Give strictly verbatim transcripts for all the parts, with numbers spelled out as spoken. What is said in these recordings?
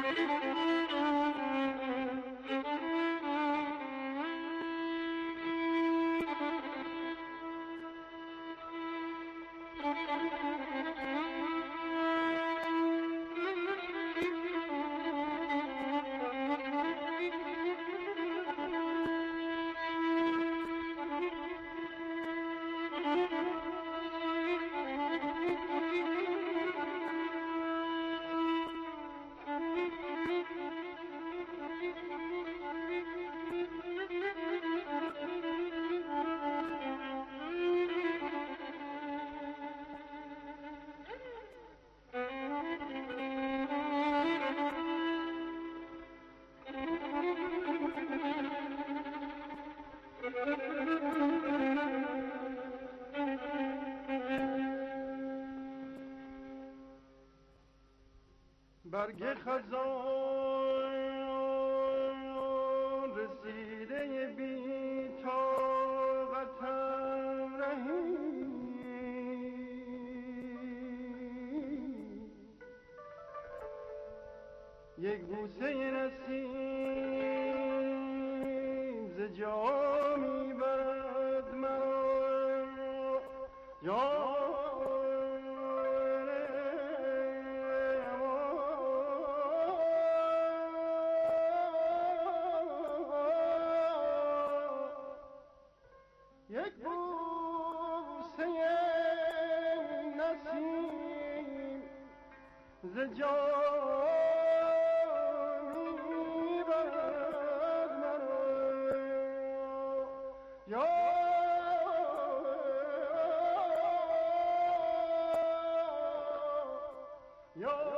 برگ خزان رسیده بی طاقتم رهی یک بوسه نسیم ز جا میبرد مرا یا یک بوسه نسیم ز جا میبرد مرا یا یا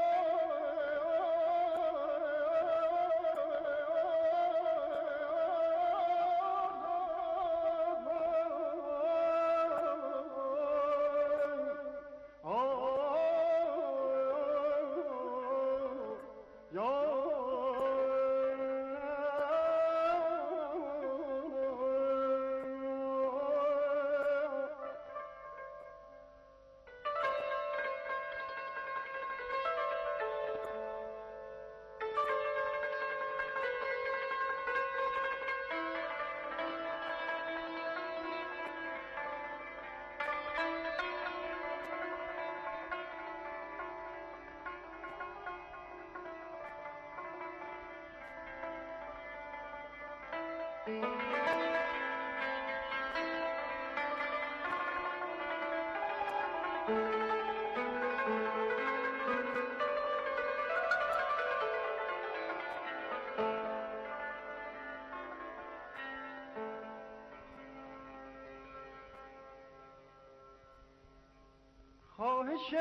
خواهش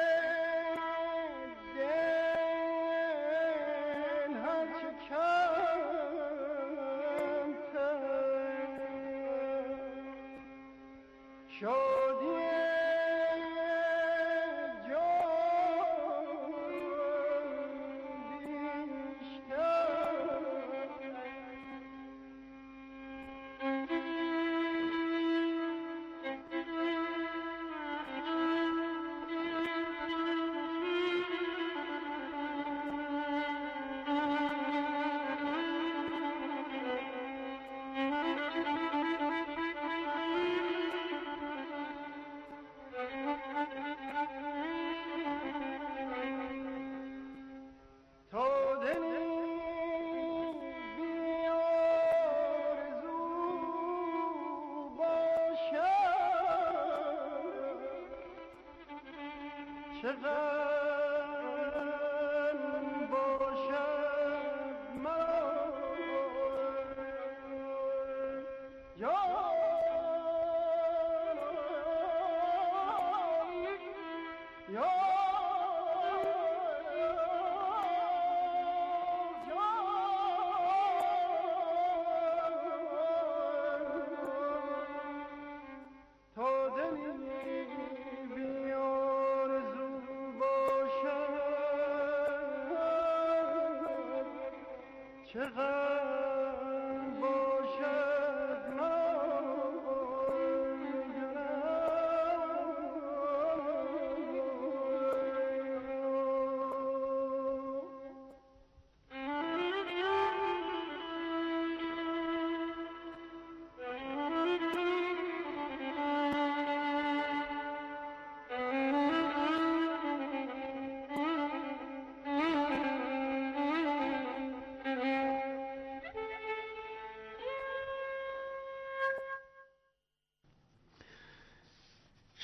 دل هرچه کمتر شادی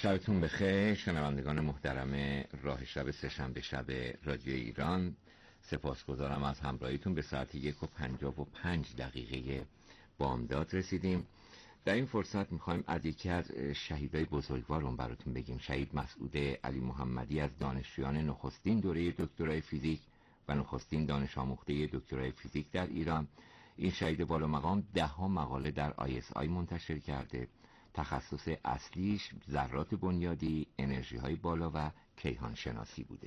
شبتون بخیر شنوندگان محترم راه شب سه‌شنبه شب رادیو ایران. سپاسگزارم از همراهیتون. به ساعت یک و پنجاه و پنج دقیقه بامداد رسیدیم. در این فرصت میخوایم از یکی از شهیدای بزرگوارون براتون بگیم. شهید مسعود علی محمدی از دانشجویان نخستین دوره دکترای فیزیک و نخستین دانش آموخته دکترای فیزیک در ایران. این شهید بالا مقام ده ها مقاله در آی اس آی منتشر کرده. تخصص اصلیش ذرات بنیادی، انرژی های بالا و کیهان شناسی بوده.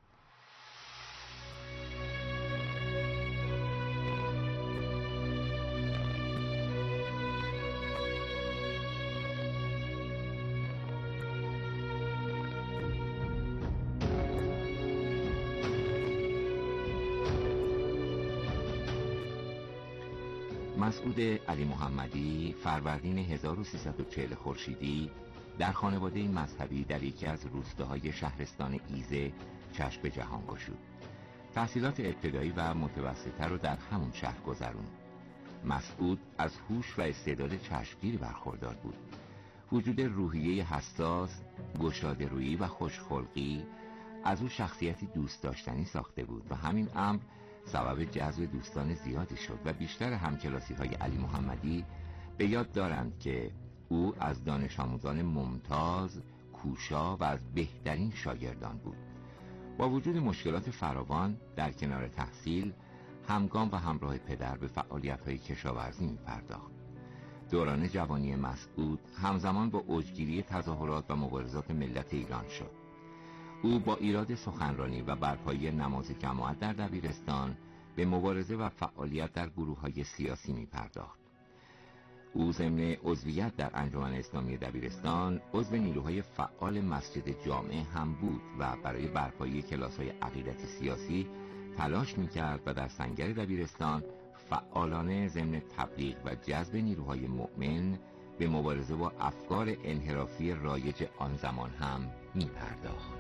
مسعود علی محمدی فروردین هزار و سیصد و چهل خورشیدی در خانواده مذهبی در یکی از روستاهای شهرستان ایزه چشم به جهان گشود. تحصیلات ابتدایی و متوسطه رو در همون شهر گذرون. مسعود از هوش و استعداد چشمگیری برخوردار بود. وجود روحیه حساس، گشاده‌رویی و خوشخلقی از او شخصیتی دوست داشتنی ساخته بود و همین امر سبب جذب دوستان زیادی شد و بیشتر همکلاسی های علی محمدی به یاد دارند که او از دانش آموزان ممتاز، کوشا و از بهترین شاگردان بود. با وجود مشکلات فراوان در کنار تحصیل، همگام و همراه پدر به فعالیت های کشاورزی می پرداخت. دوران جوانی مسعود همزمان با اوجگیری تظاهرات و مبارزات ملت ایران شد. او با ایراد سخنرانی و برپایی نماز جماعت در دبیرستان به مبارزه و فعالیت در گروه‌های سیاسی می پرداخت. او ضمن عضویت در انجمن اسلامی دبیرستان عضو نیروهای فعال مسجد جامع هم بود و برای برپایی کلاس‌های عقیدتی سیاسی تلاش می‌کرد و در سنگر دبیرستان فعالانه ضمن تبلیغ و جذب نیروهای مؤمن به مبارزه با افکار انحرافی رایج آن زمان هم می‌پرداخت.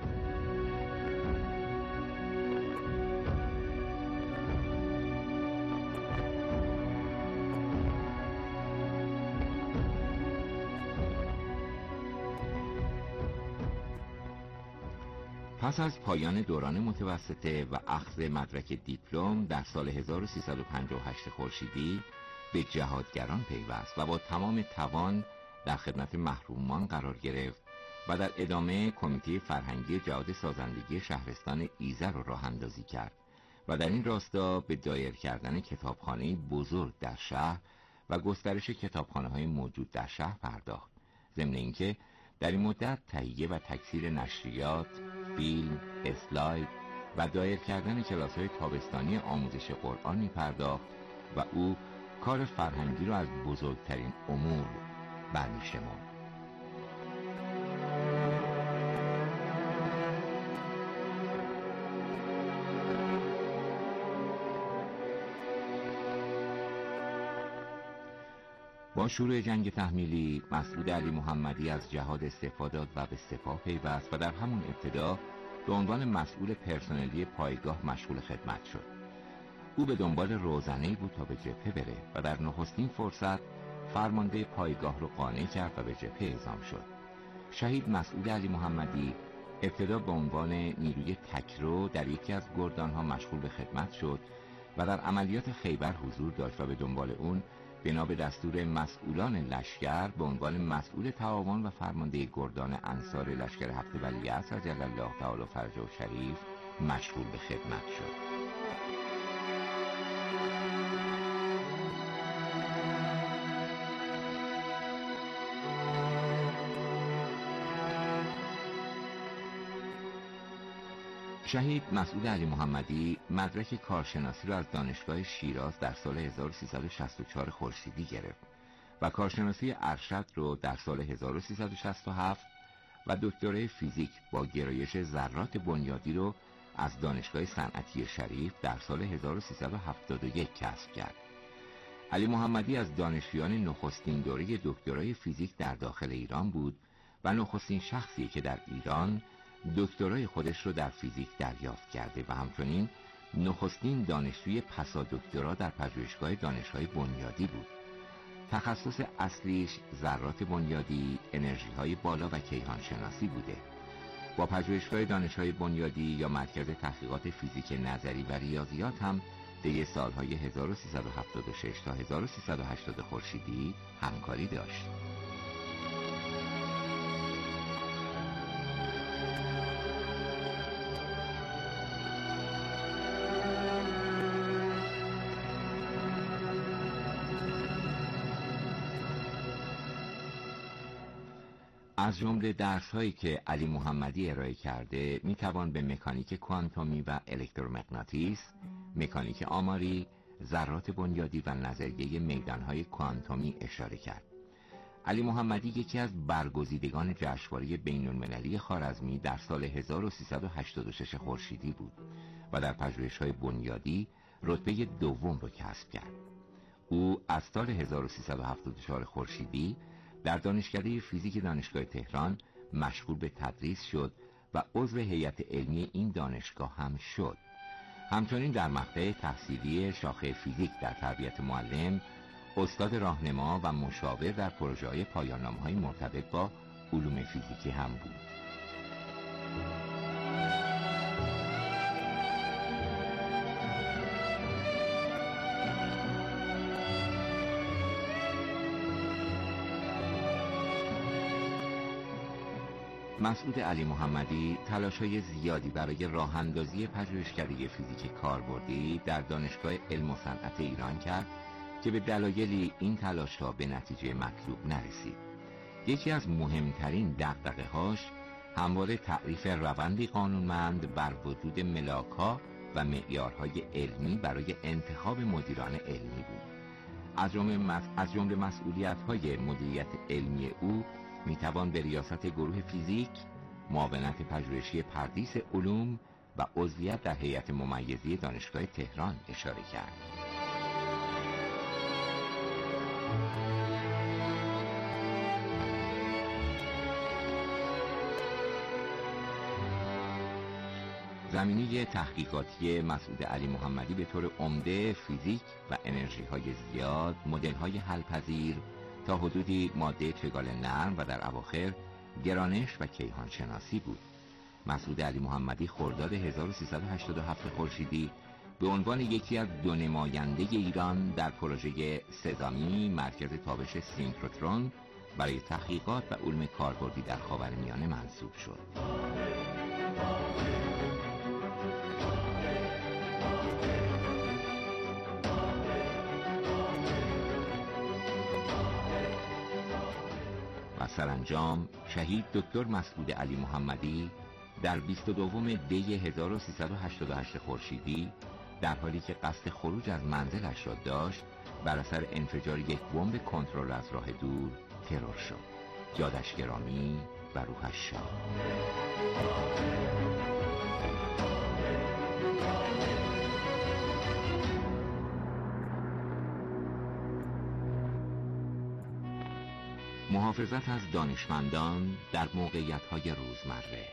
پس از پایان دوران متوسطه و اخذ مدرک دیپلم در سال هزار و سیصد و پنجاه و هشت خورشیدی به جهادگران پیوست و با تمام توان در خدمت محرومان قرار گرفت و در ادامه کمیته فرهنگی جهاد سازندگی شهرستان ایزه را راه اندازی کرد و در این راستا به دایر کردن کتابخانه بزرگ در شهر و گسترش کتابخانه‌های موجود در شهر پرداخت. ضمن اینکه در این مدت تهیه و تکثیر نشریات، فیلم، اسلاید و دایر کردن کلاس‌های تابستانی آموزش قرآن می پرداخت و او کار فرهنگی را از بزرگترین امور برمی شمرد. با شروع جنگ تحمیلی مسعود علی محمدی از جهاد استعفا داد و به سپاه پیوست و در همون ابتدا به عنوان مسئول پرسنلی پایگاه مشغول خدمت شد. او به دنبال روزنه‌ای بود تا به جبهه بره و در نخستین فرصت فرمانده پایگاه رو قانع کرد و به جبهه اعزام شد. شهید مسعود علی محمدی ابتدا به عنوان نیروی تکرو در یکی از گردان‌ها مشغول به خدمت شد و در عملیات خیبر حضور داشت و به دنبال اون بنا به دستور مسئولان لشکر به عنوان مسئول تعاون و فرمانده گردان انصار لشکر هفت ولیعصر جل الله تعالی فرجه و شریف مشغول به خدمت شد. شهید مسعود علی محمدی مدرک کارشناسی را از دانشگاه شیراز در سال هزار و سیصد و شصت و چهار خورشیدی گرفت و کارشناسی ارشد را در سال هزار و سیصد و شصت و هفت و دکترای فیزیک با گرایش ذرات بنیادی را از دانشگاه صنعتی شریف در سال هزار و سیصد و هفتاد و یک کسب کرد. علی محمدی از دانشجویان نخستین دوره دکترای فیزیک در داخل ایران بود و نخستین شخصی که در ایران دکترای خودش رو در فیزیک دریافت کرده و همچنین نخستین دانشجوی پسا دکترا در پژوهشگاه دانشگاه بنیادی بود. تخصص اصلیش ذرات بنیادی، انرژی‌های بالا و کیهان شناسی بوده. با پژوهشگاه دانش‌های بنیادی یا مرکز تحقیقات فیزیک نظری و ریاضیات هم طی سالهای هزار و سیصد و هفتاد و شش تا هزار و سیصد و هشتاد خورشیدی همکاری داشت. از جمله درس‌هایی که علی محمدی ارائه کرده میتوان به مکانیک کوانتومی و الکترومغناطیس، مکانیک آماری، ذرات بنیادی و نظریه میدان‌های کوانتومی اشاره کرد. علی محمدی یکی از برگزیدگان جشنواره بین‌المللی خوارزمی در سال هزار و سیصد و هشتاد و شش خورشیدی بود و در پژوهش‌های بنیادی رتبه دوم را کسب کرد. او از سال هزار و سیصد و هفتاد و چهار خورشیدی در دانشکده فیزیک دانشگاه تهران مشغول به تدریس شد و عضو هیئت علمی این دانشگاه هم شد. همچنین در مقطع تحصیلی شاخه فیزیک در تربیت معلم، استاد راهنما و مشاور در پروژه‌های پایان‌نامه‌های مرتبط با علوم فیزیکی هم بود. مسعود علی محمدی تلاش‌های زیادی برای راه‌اندازی پژوهشکده فیزیک کاربردی در دانشگاه علم و صنعت ایران کرد که به دلایلی این تلاش‌ها به نتیجه مطلوب نرسید. یکی از مهمترین دغدغه‌هاش همواره تعریف روندی قانونمند بر وجود ملاک‌ها و معیارهای علمی برای انتخاب مدیران علمی بود. از جمله از جمله مسئولیت‌های مدیریت علمی او میتوان به ریاست گروه فیزیک، معاونت پژوهشی پردیس علوم و عضویت در هیئت ممیزی دانشگاه تهران اشاره کرد. زمینه تحقیقاتی مسعود علی محمدی به طور عمده فیزیک و انرژی‌های زیاد، مدل‌های حل‌پذیر، تا حدودی ماده چگال نرم و در اواخر گرانش و کیهان شناسی بود. مسعود علی محمدی خرداد هزار و سیصد و هشتاد و هفت خورشیدی به عنوان یکی از دو نماینده ایران در پروژه سزامی، مرکز تابش سینکروترون، برای تحقیقات و علوم کاربردی در خاورمیانه منصوب شد. و سرانجام شهید دکتر مسعود علی محمدی در بیست و دوم دی هزار و سیصد و هشتاد و هشت خورشیدی در حالی که قصد خروج از منزلش را داشت بر اثر انفجار یک بمب کنترل از راه دور ترور شد. یادش گرامی و روحش شاد. محافظت از دانشمندان در موقعیت‌های روزمره.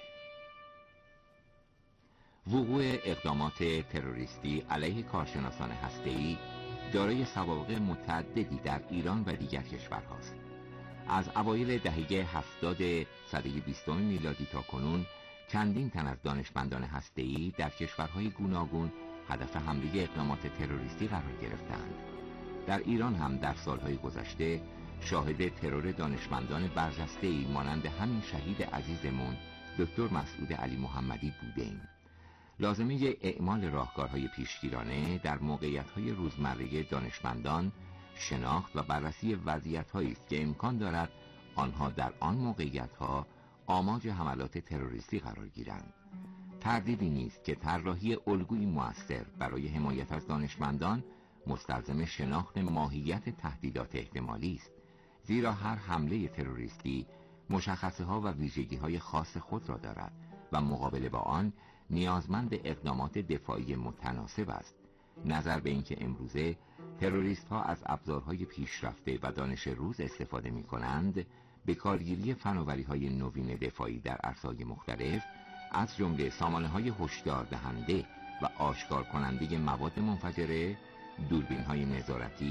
وقوع اقدامات تروریستی علیه کارشناسان هسته‌ای دارای سوابق متعددی در ایران و دیگر کشورهاست. از اوایل دهه هفتاد سده بیستم میلادی تا کنون چندین تن از دانشمندان هسته‌ای در کشورهای گوناگون هدف حمله اقدامات تروریستی قرار گرفتند. در ایران هم در سالهای گذشته شاهد ترور دانشمندان برجسته‌ای مانند همین شهید عزیزمون دکتر مسعود علی محمدی بودیم. لازمه اعمال راهکارهای پیشگیرانه در موقعیت‌های روزمره دانشمندان شناخت و بررسی وضعیت‌هایی است که امکان دارد آنها در آن موقعیت‌ها آماج حملات تروریستی قرار گیرند. تردیدی نیست که طراحی الگویی مؤثر برای حمایت از دانشمندان مستلزم شناخت ماهیت تهدیدات احتمالی است، زیرا هر حمله تروریستی مشخصه‌ها و ویژگی‌های خاص خود را دارد و مقابله با آن نیازمند اقدامات دفاعی متناسب است. نظر به اینکه امروزه تروریست‌ها از ابزارهای پیشرفته و دانش روز استفاده می‌کنند، به کارگیری فناوری‌های نوین دفاعی در عرصه‌های مختلف از جمله سامانه‌های هشدار دهنده و آشکار کننده مواد منفجره، دوربین‌های نظارتی،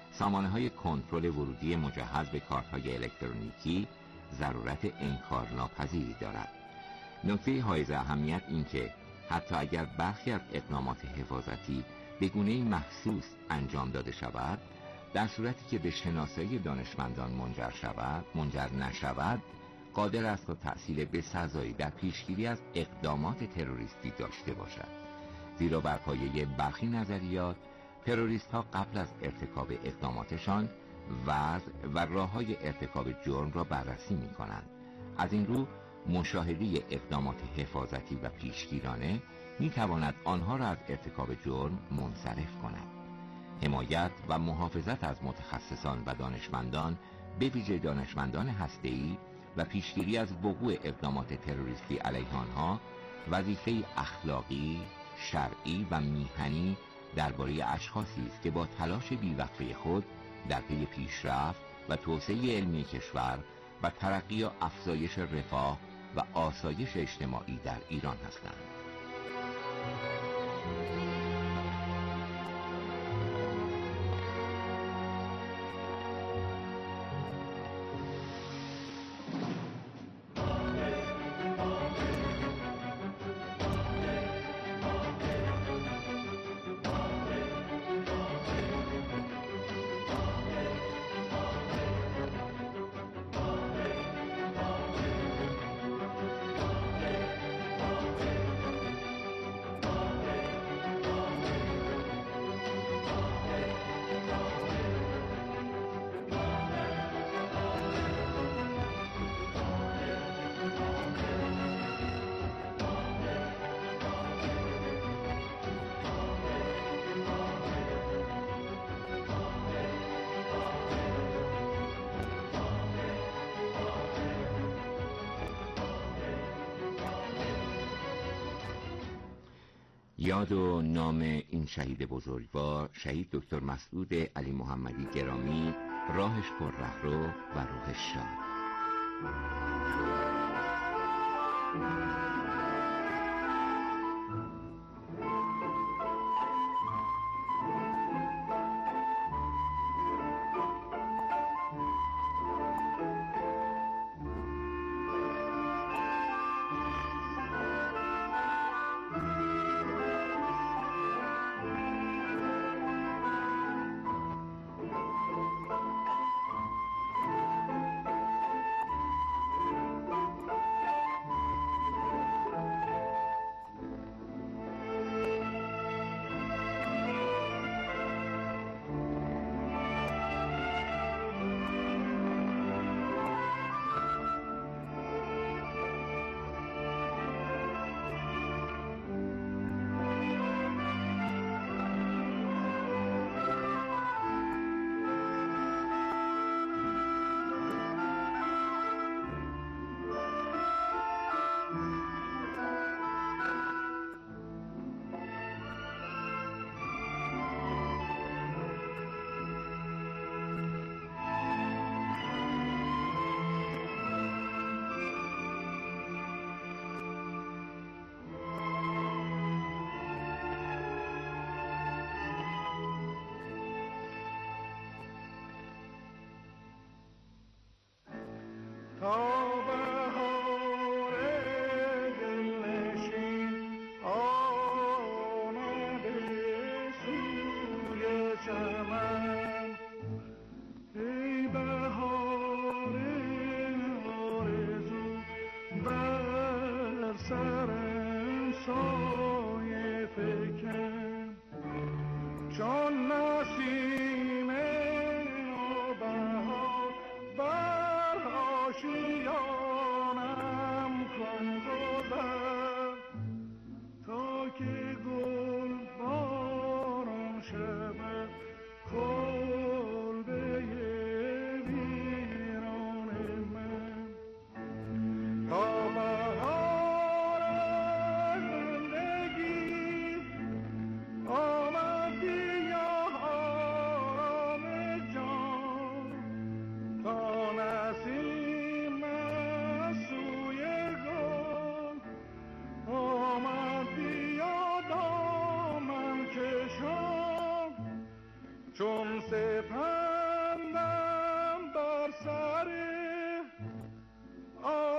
سامانه‌های کنترل ورودی مجهز به کارت‌های الکترونیکی ضرورت انکارناپذیری دارد. نکته حائز اهمیت این که حتی اگر برخی از اقدامات حفاظتی به گونه‌ای محسوس انجام داده شود، در صورتی که به شناسایی دانشمندان منجر شود، منجر نشود، قادر است تا تأثیر بسزایی در پیشگیری از اقدامات تروریستی داشته باشد. زیرا بر پایه برخی نظریات، تروریست ها قبل از ارتکاب اقداماتشان وضع و راه‌های ارتکاب جرم را بررسی می کنند. از این رو مشاهده اقدامات حفاظتی و پیشگیرانه می تواند آنها را از ارتکاب جرم منصرف کند. حمایت و محافظت از متخصصان و دانشمندان، به ویژه دانشمندان هسته‌ای، و پیشگیری از وقوع اقدامات تروریستی علیه آنها وظیفه اخلاقی، شرعی و میهنی درباره اشخاصی است که با تلاش بی‌وقفه خود در پی پیشرفت و توسعه علمی کشور و ترقی و افزایش رفاه و آسایش اجتماعی در ایران هستند. یاد و نام این شهید بزرگوار، شهید دکتر مسعود علی محمدی گرامی، راهش پر رهرو و روحش شاد.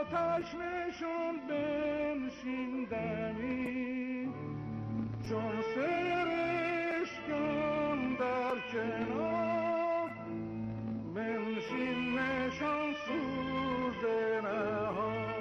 آتش نشون بنشین دمی، چون سرشکم در کنار بنشین نشان سوز نهار.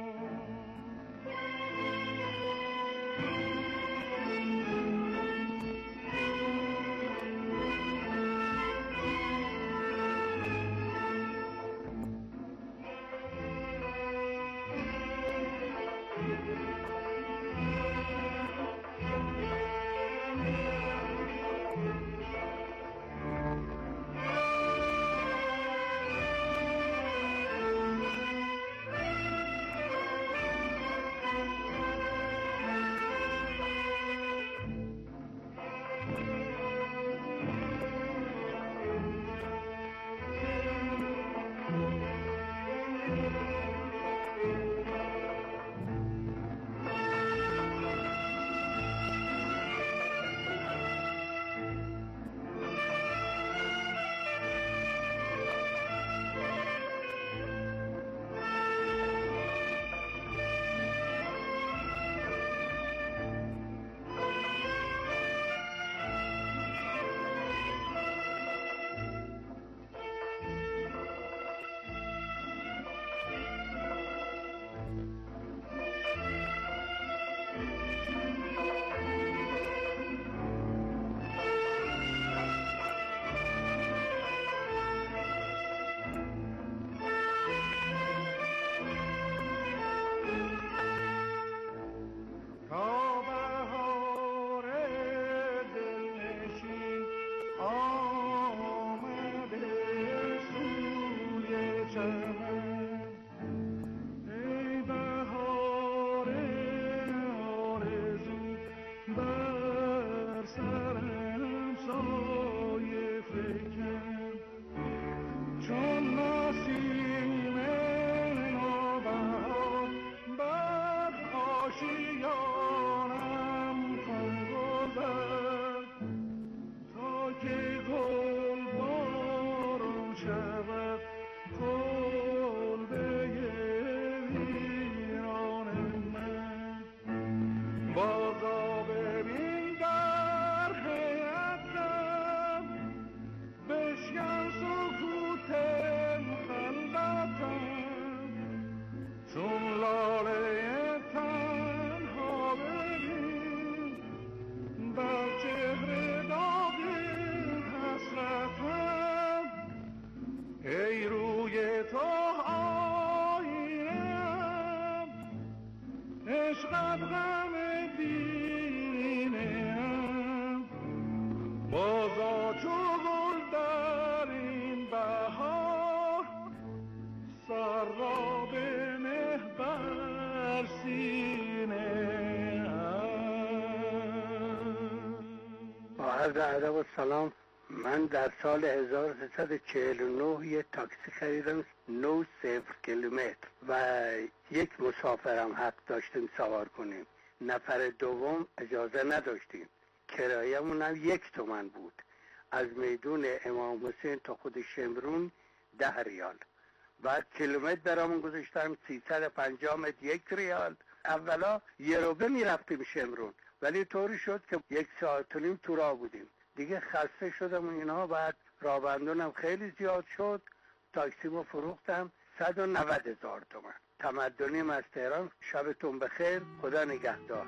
عرض ادب و سلام. من در سال هزار و سیصد و چهل و نه یه تاکسی خریدم نه صفر کیلومتر و یک مسافرم حق داشتیم سوار کنیم. نفر دوم اجازه نداشتیم. کرایه‌مون هم یک تومن بود. از میدون امام حسین تا خود شمرون ده ریال. بعد کیلومتر برامون گذاشتم سیصد و پنجاه متر یک ریال. اولا یه روبه میرفتیم شمرون، ولی طوری شد که یک ساعت و نیم تو راه بودیم. دیگه خسته شدم و اینا. بعد راه خیلی زیاد شد. تاکسیمو فروختم صد و نود هزار تومان. تمدنیم از تهران. شبتون بخیر. خدا نگهدار.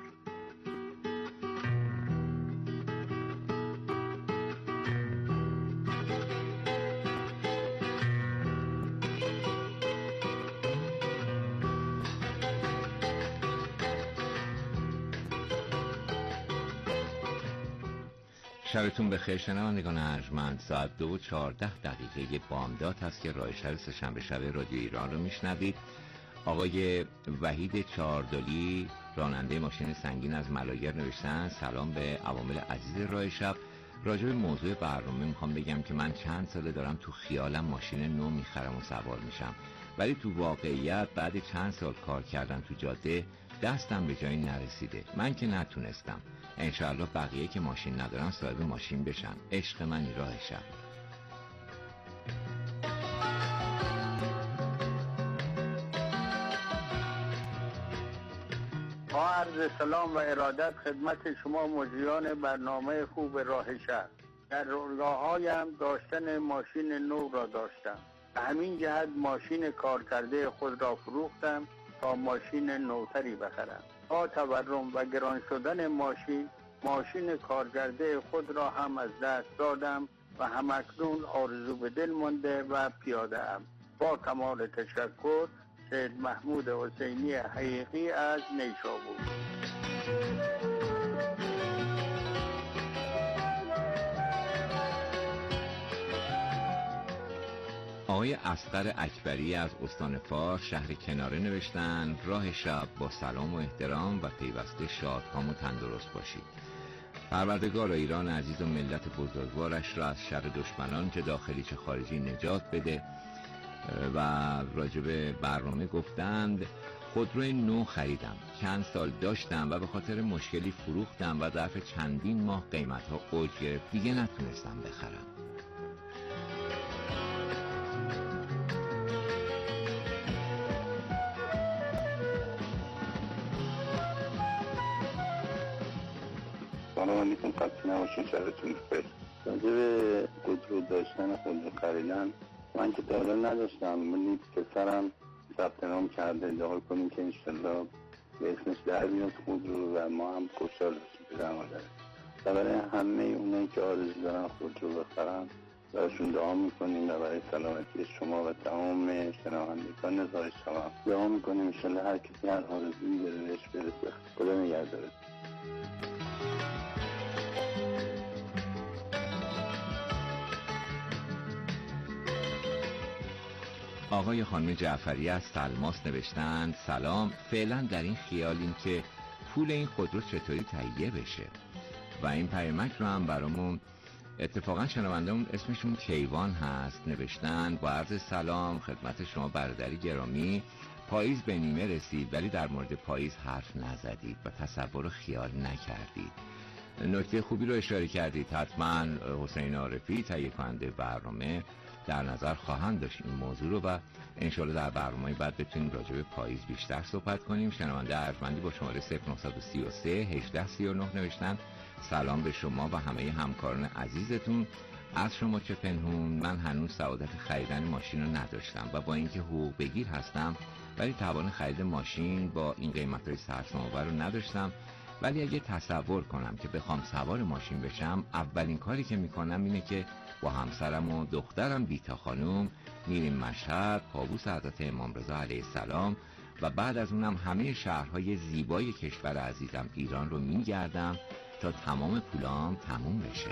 شبتون بخیر شنوندگان ارجمند. ساعت دو و چهارده دقیقه بامداد هست که راه شب سه‌شنبه شب رادیو ایران رو میشنوید. آقای وحید چهاردلی راننده ماشین سنگین از ملایر نوشتن سلام به عوامل عزیز راه شب. راجع به موضوع برنامه میخوام بگم که من چند ساله دارم تو خیالم ماشین نو میخرم و سوار میشم، ولی تو واقعیت بعد چند سال کار کردن تو جاده دستم به جایی نرسیده. من که نتونستم، انشاءالله بقیه که ماشین ندارن صاحب ماشین بشن. عشق منی راه شب. با عرض سلام و ارادت خدمت شما مجریان برنامه خوب راه شهر. در رویاهایم داشتن ماشین نو را داشتم. به همین جهت ماشین کارکرده خود را فروختم تا ماشین نوتری بخرم. با تورم و گران شدن ماشین ماشین کارکرده خود را هم از دست دادم و همکنون آرزو به دل مانده و پیاده ام. با کمال تشکر، سید محمود حسینی حقیقی از نیشابور. آقای اصغر اکبری از استان فارس شهر کناره نوشتن راه شب با سلام و احترام و پیوسته شادکام و تندرست باشید. پروردگار ایران عزیز و ملت بزرگوارش را از شر دشمنان چه داخلی چه خارجی نجات بده. و راجب برنامه گفتند خودروی نو خریدم، چند سال داشتم و به خاطر مشکلی فروختم و ظرف چندین ماه قیمت‌ها اوج گرفت، دیگه نتونستم بخرم. سلام علیکم، خسته نباشید، شبتون بخیر. راجع به خودرو داشتن خودرو خریدن، من که تا حالا نداشتم، ولی پسرم ثبت نام کرده، دعا کنیم که انشالله به اسمش در بیاد خودرو و ما هم خوشحال بشیم به زمانه. و برای همه اونایی که آرزو دارن خودرو بخرن براشون دعا میکنیم و برای سلامتی شما و تمام شنوندگان راه شما دعا میکنیم انشالله هر کسی هر آرزویی داره بهش برسه. خدا نگهدارت. آقای خانم جعفری از سلماس نوشتند سلام، فعلا در این خیالیم که پول این خودرو چطوری تهیه بشه و این پیامک رو هم برامون اتفاقا شنوندهمون اسمشون کیوان هست نوشتن با عرض سلام خدمت شما برادری گرامی، پاییز به نیمه رسید ولی در مورد پاییز حرف نزدید و تصور و خیال نکردید. نکته خوبی رو اشاره کردید، حتما حسین عارفی تهیه کننده برنامه در نظر خواهند داشت این موضوع رو و انشالله در برنامه بعد بتونیم راجع به پاییز بیشتر صحبت کنیم. شنونده ارجمندی با شماره صفر نه سه سه هجده سی و نه نوشتن سلام به شما و همه همکاران عزیزتون. از شما چه پنهون، من هنوز سعادت خریدن ماشین رو نداشتم و با اینکه حقوق بگیر هستم ولی توان خرید ماشین با این قیمت‌های سرسام‌آور رو نداشتم. ولی اگه تصور کنم که بخوام سوار ماشین بشم، اولین کاری که میکنم اینه که با همسرم و دخترم بیتا خانوم میریم مشهد، پابوس حضرت امام رضا علیه السلام و بعد از اونم همه شهرهای زیبای کشور عزیزم ایران رو میگردم تا تمام پولام تموم بشه.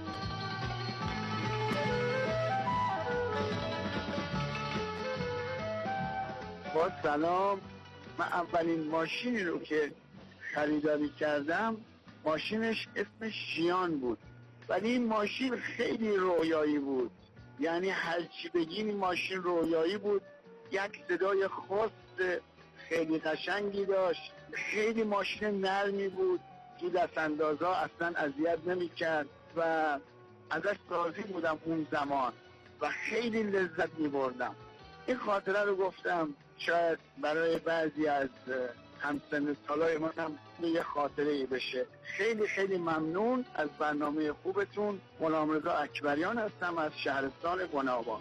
با سلام، من اولین ماشینی رو که خریداری کردم ماشینش اسمش ژیان بود، ولی این ماشین خیلی رویایی بود، یعنی هر چی بگیم این ماشین رویایی بود. یک صدای خاص خیلی قشنگی داشت، خیلی ماشین نرمی بود، تو دست اندازها اصلا اذیت نمی‌کرد و ازش راضی بودم اون زمان و خیلی لذت می‌بردم. این خاطره رو گفتم شاید برای بعضی از همسن سالای من هم یه خاطره ای بشه. خیلی خیلی ممنون از برنامه خوبتون. غلام رضا اکبریان هستم از شهرستان گنابان.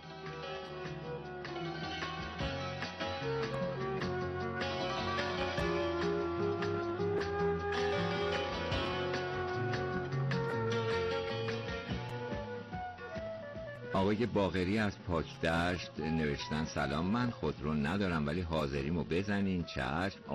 آقای باقری از پاکدشت نوشتن سلام، من خودرو ندارم ولی حاضریمو بزنین چشم.